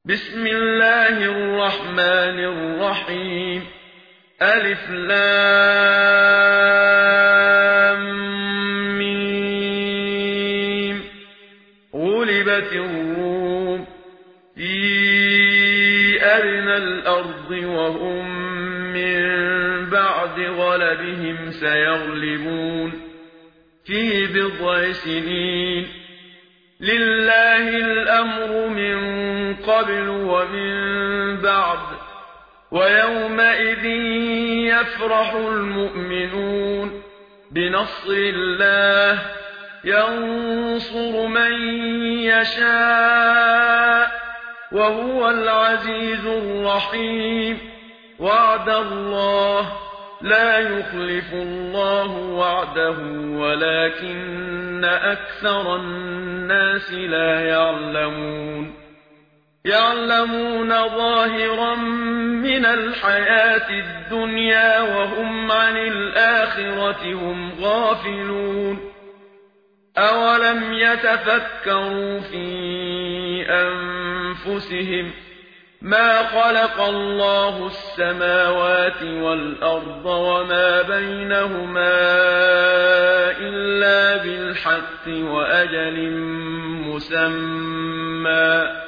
بسم الله الرحمن الرحيم. ألف لام ميم. غلبت الروم في أدنى الأرض وهم من بعد غلبهم سيغلبون في بضع سنين. لله الأمر من قبل ومن بعد ويومئذ يفرح المؤمنون بنصر الله ينصر من يشاء وهو العزيز الرحيم. وعد الله لا يخلف الله وعده ولكن أكثر الناس لا يعلمون. يعلمون ظاهرا من الحياة الدنيا وهم عن الآخرة هم غافلون. أولم يتفكروا في أنفسهم ما خلق الله السماوات والأرض وما بينهما إلا بالحق وأجل مسمى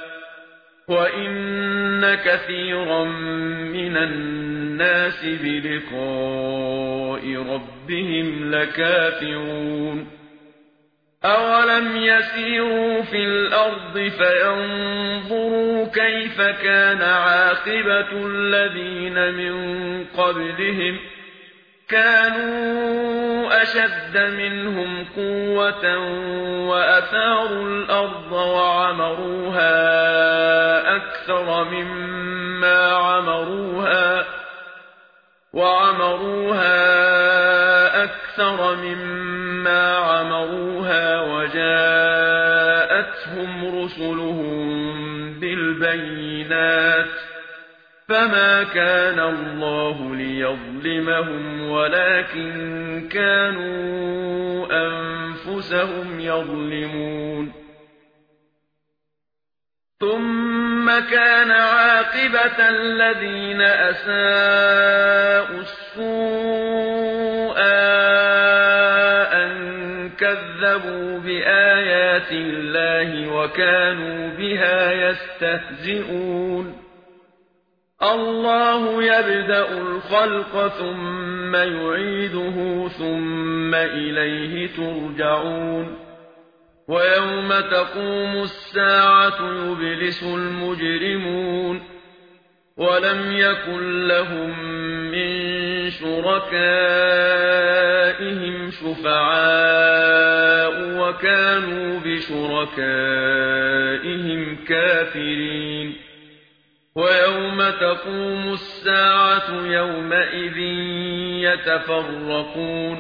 وإن كثيرا من الناس بلقاء ربهم لكافرون. أولم يسيروا في الأرض فينظروا كيف كان عاقبة الذين من قبلهم كانوا أشد منهم قوة وأثاروا الأرض وعمروها أكثر مما عمروها وجاءتهم رسلهم بالبينات فما كان الله ليظلمهم ولكن كانوا أنفسهم يظلمون. ثم كان عاقبة الذين أساءوا السوء أن كذبوا بآيات الله وكانوا بها يستهزئون. الله يبدأ الخلق ثم يعيده ثم إليه ترجعون. ويوم تقوم الساعة يبلس المجرمون ولم يكن لهم من شركائهم شفعاء وكانوا بشركائهم كافرين. ويوم تقوم الساعة يومئذ يتفرقون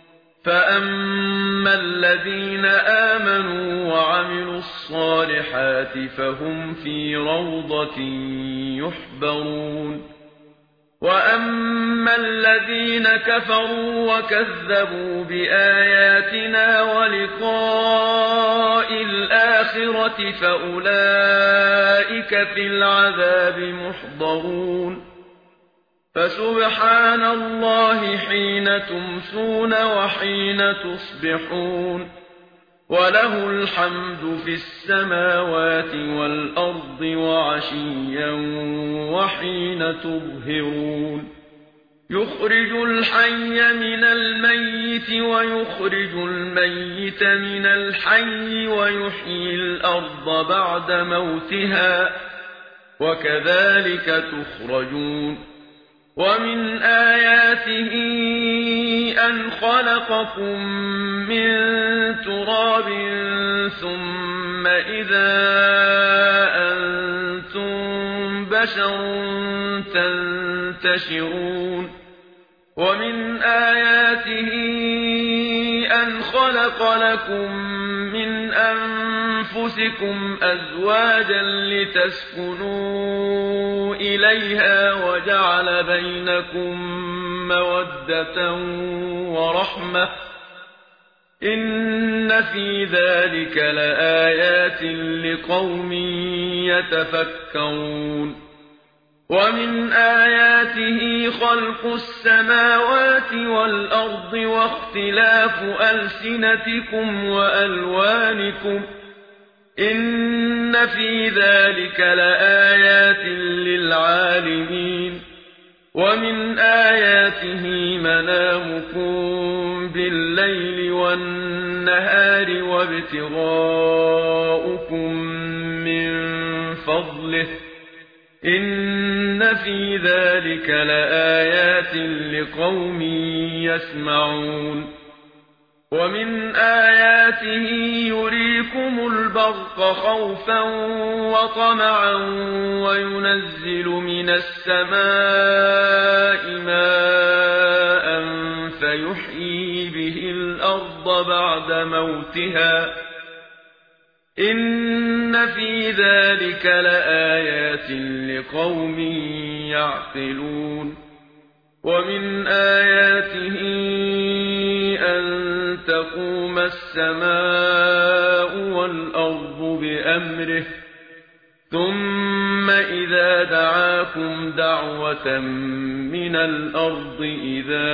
فأما الذين آمنوا وعملوا الصالحات فهم في روضة يحبرون. وأما الذين كفروا وكذبوا بآياتنا ولقاء الآخرة فأولئك في العذاب محضرون. فسبحان الله حين تمسون وحين تصبحون وله الحمد في السماوات والأرض وعشيا وحين تظهرون. يخرج الحي من الميت ويخرج الميت من الحي ويحيي الأرض بعد موتها وكذلك تخرجون. ومن آياته أن خلقكم من تراب ثم إذا أنتم بشر تنتشرون. ومن آياته أن خلق لكم من أنفسكم أزواجا لتسكنوا إليها وجعل بينكم مودة ورحمة إن في ذلك لآيات لقوم يتفكرون ومن آياته خلق السماوات والأرض واختلاف ألسنتكم وألوانكم إن في ذلك لآيات للعالمين ومن آياته منامكم بالليل والنهار وابتغاؤكم من فضله إن في ذلك لآيات لقوم يسمعون ومن آياته يريكم البرق خوفا وطمعا وينزل من السماء ماء فيحيي به الأرض بعد موتها إن في ذلك لآيات لقوم يعقلون ومن آياته أن تقوم السماء والأرض بأمره ثم إذا دعاكم دعوة من الأرض إذا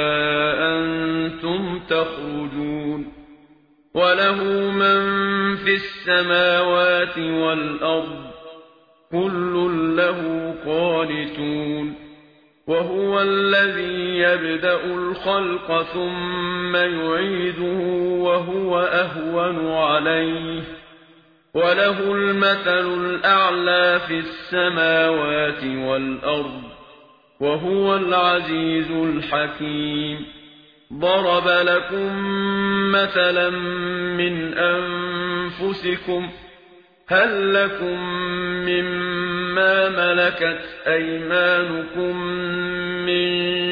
أنتم تخرجون وله من في السماوات والأرض كل له قانتون وهو الذي يبدأ الخلق ثم يعيده وهو أهون عليه وله المثل الأعلى في السماوات والأرض وهو العزيز الحكيم ضرب لكم مثلا من أنفسكم هل لكم مما ملكت أيمانكم من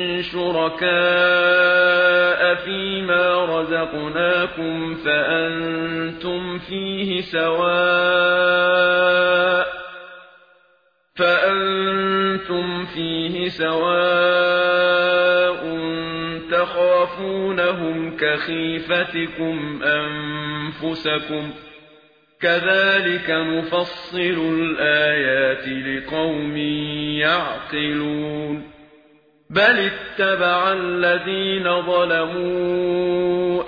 شركاء فيما رزقناكم فأنتم فيه سواء تخافونهم كخيفتكم أنفسكم كذلك نفصل الآيات لقوم يعقلون بل اتبع الذين ظلموا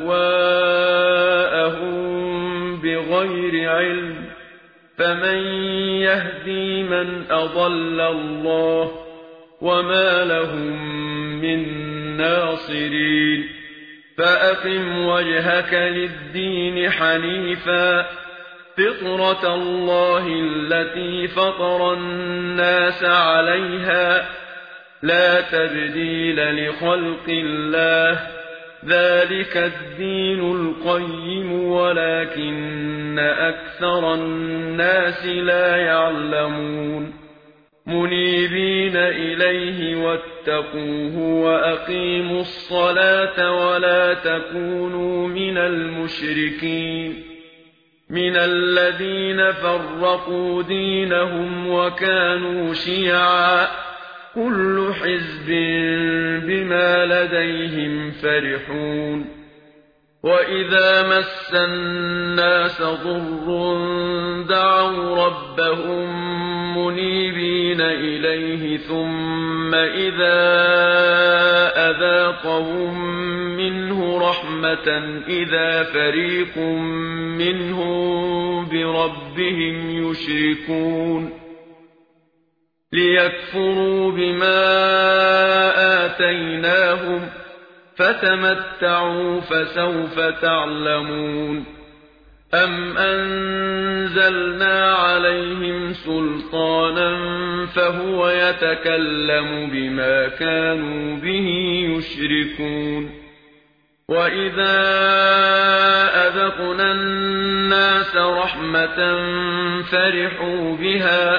أهواءهم بغير علم فمن يهدي من أضل الله وما لهم من ناصرين فأقم وجهك للدين حنيفا فطرة الله التي فطر الناس عليها لا تبديل لخلق الله ذلك الدين القيم ولكن أكثر الناس لا يعلمون منيبين إليه واتقوه وأقيموا الصلاة ولا تكونوا من المشركين من الذين فرقوا دينهم وكانوا شيعا كل حزب بما لديهم فرحون وإذا مس الناس ضر دعوا ربهم منيبين إليه ثم إذا أذاقهم منه رحمة إذا فريق منهم بربهم يشركون ليكفروا بما آتيناهم فتمتعوا فسوف تعلمون أم أنزلنا عليهم سلطانا فهو يتكلم بما كانوا به يشركون وإذا أذقنا الناس رحمة فرحوا بها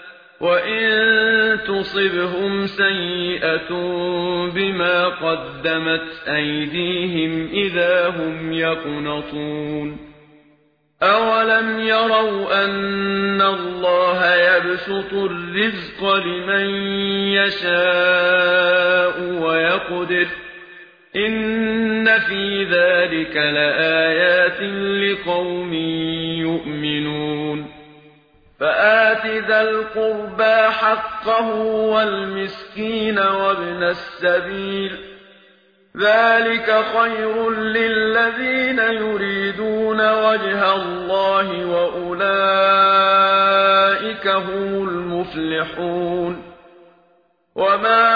وإن تصبهم سيئة بما قدمت أيديهم إذا هم يقنطون أولم يروا أن الله يبسط الرزق لمن يشاء ويقدر إن في ذلك لآيات لقوم يؤمنون فآت ذا القربى حقه والمسكين وابن السبيل ذلك خير للذين يريدون وجه الله وأولئك هم المفلحون وما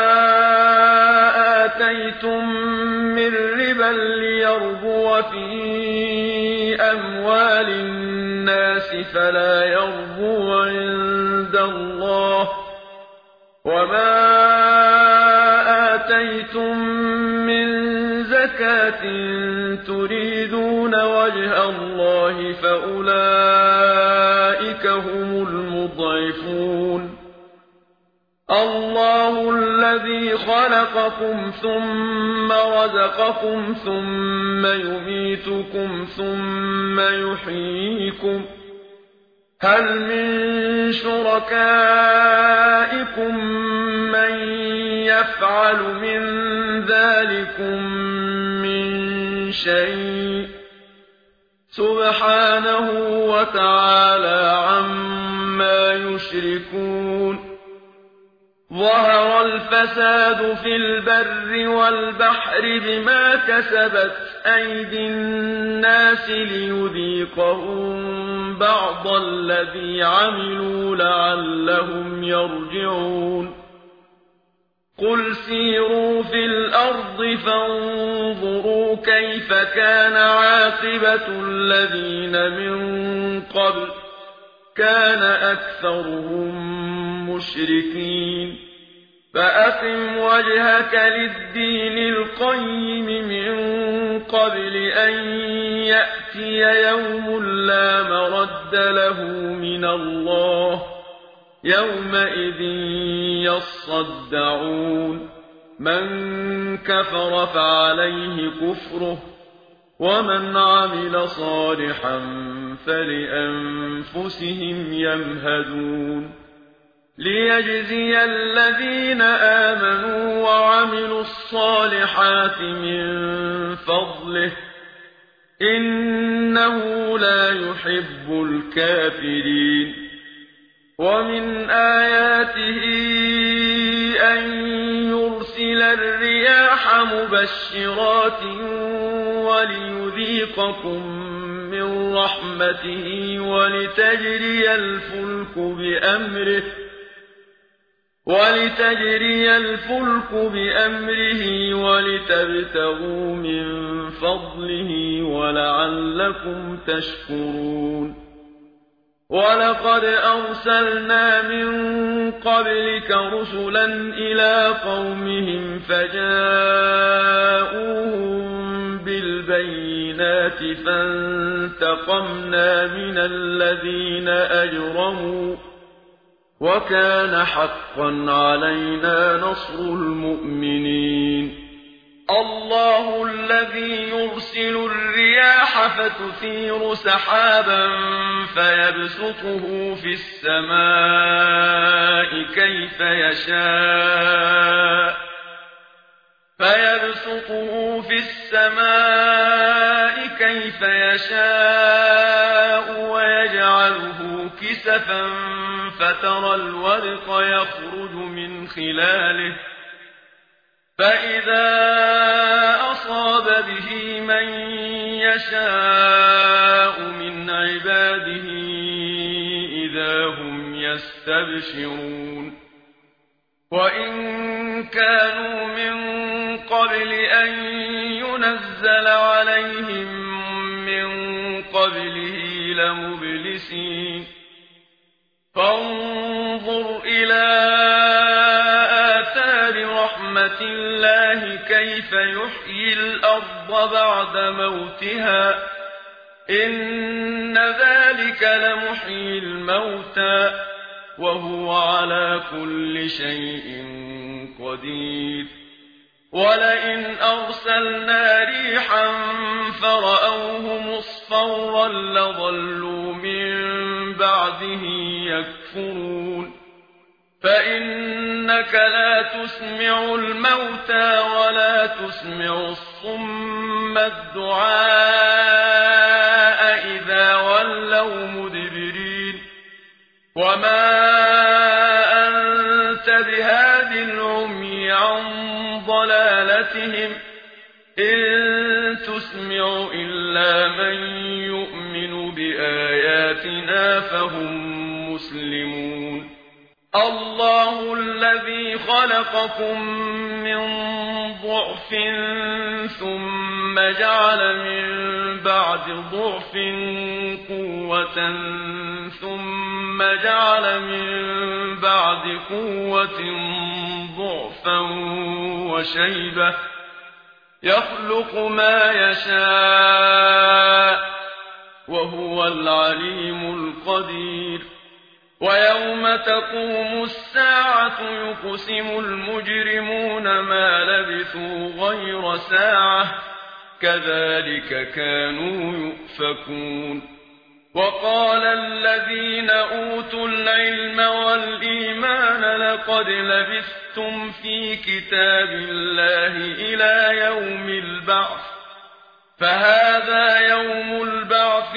آتيتم من ربا ليربو في أموال الناس فلا يربو عند الله وما آتيتم من زكاة تريدون وجه الله فأولئك هم المضعفون الله الذي خلقكم ثم رزقكم ثم يميتكم ثم يحييكم هل من شركائكم من يفعل من ذلكم من شيء سبحانه وتعالى عما يشركون ظهر الفساد في البر والبحر بما كسبت أيدي الناس ليذيقهم بعض الذي عملوا لعلهم يرجعون قل سيروا في الأرض فانظروا كيف كان عاقبة الذين من قبل كان أكثرهم مشركين فأقم وجهك للدين القيم من قبل أن يأتي يوم لا مرد له من الله يومئذ يصدعون من كفر فعليه كفره ومن عمل صالحا فلأنفسهم يمهدون ليجزي الذين آمنوا وعملوا الصالحات من فضله إنه لا يحب الكافرين ومن آياته أن يرسل الرياح مبشرات وليذيقكم من رحمته ولتجري الفلك بأمره ولتبتغوا من فضله ولعلكم تشكرون ولقد أرسلنا من قبلك رسلا إلى قومهم فجاءوهم بالبينات فانتقمنا من الذين أجرموا وكان حقا علينا نصر المؤمنين الله الذي يرسل الرياح فتثير سحابا فيبسطه في السماء كيف يشاء ويجعله كسفا فترى الودق يخرج من خلاله فإذا أصاب به من يشاء من عباده إذا هم يستبشرون وإن كانوا من قبل أن ينزل عليهم من قبله لمبلسين فانظر إلى آثار رحمة الله كيف يحيي الأرض بعد موتها إن ذلك لمحيي الموتى وهو على كل شيء قدير ولئن أرسلنا ريحا فرأوه مصفرا لظلوا من بعده يكفرون فإنك لا تسمع الموتى ولا تسمع الصم الدعاء إذا ولوا مدبرين وما أنت بهاد العمي عن ضلالتهم إن تسمع إلا من يؤمن بآياتنا فهم مسلمون الله الذي خلقكم من ضعف ثم جعل من بعد ضعف قوة ثم جعل من بعد قوة ضعفا وشيبة يخلق ما يشاء وهو العليم القدير ويوم تقوم الساعة يقسم المجرمون ما لبثوا غير ساعة كذلك كانوا يؤفكون وقال الذين أوتوا العلم والإيمان لقد لبثتم في كتاب الله إلى يوم البعث فهذا يوم البعث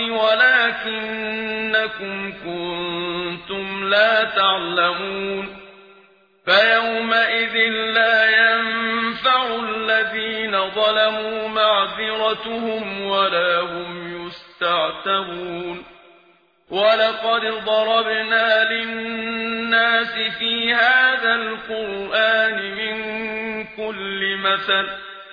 ولكنكم كنتم لا تعلمون فيومئذ لا ينفع الذين ظلموا معذرتهم ولا هم يستعتبون ولقد ضربنا للناس في هذا القرآن من كل مثل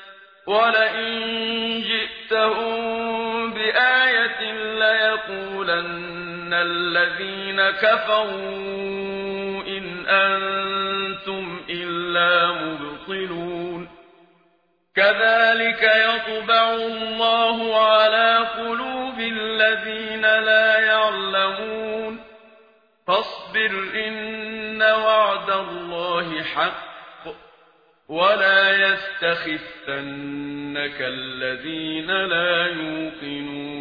ولئن جئتهم بآية ليقولن الذين كفروا إن أنتم إلا مبطلون كذلك يطبع الله على قلوب الذين لا يعلمون فاصبر إن وعد الله حق ولا يستخفنك الذين لا يوقنون